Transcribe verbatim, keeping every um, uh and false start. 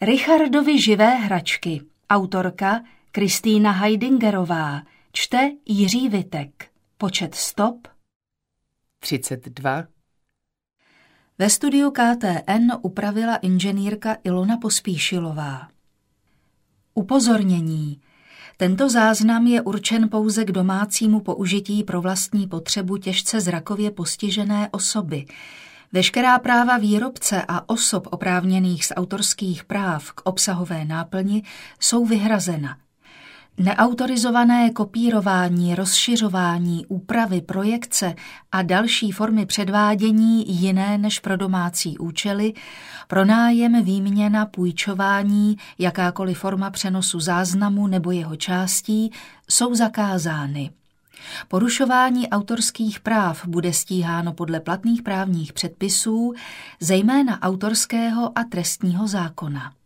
Richardovi živé hračky. Autorka Kristýna Heidingerová. Čte Jiří Vitek. Počet stop třicet dva. Ve studiu K T N upravila inženýrka Ilona Pospíšilová. Upozornění. Tento záznam je určen pouze k domácímu použití pro vlastní potřebu těžce zrakově postižené osoby. Veškerá práva výrobce a osob oprávněných z autorských práv k obsahové náplni jsou vyhrazena. Neautorizované kopírování, rozšiřování, úpravy, projekce a další formy předvádění jiné než pro domácí účely, pronájem, výměna, půjčování, jakákoliv forma přenosu záznamu nebo jeho částí jsou zakázány. Porušování autorských práv bude stíháno podle platných právních předpisů, zejména autorského a trestního zákona.